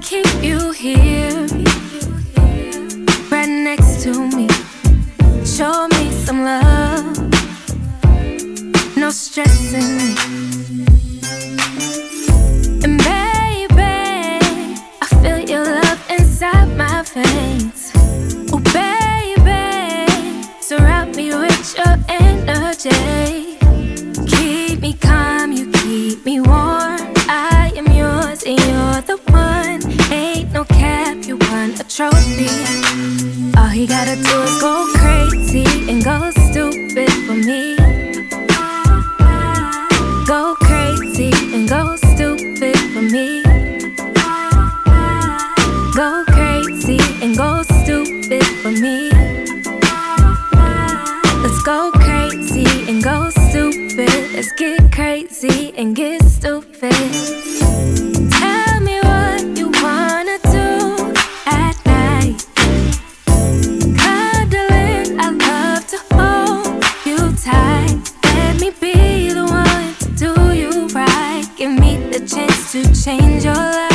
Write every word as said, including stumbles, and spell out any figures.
keep you here, right next to me. Show me some love, no stressing me. And baby, I feel your love inside my veins. Oh baby, surround me with your energy. Keep me calm, you keep me warm. I am yours and you're the one. Ain't no cap, you won a trophy. All he gotta do is go crazy and go stupid for me. Go crazy and go stupid for me. Go crazy and go stupid for me. Let's go crazy and go stupid. Let's get crazy and get stupid. Tell me what you wanna do at night. Cuddling, I love to hold you tight. Let me be the one to do you right. Give me the chance to change your life.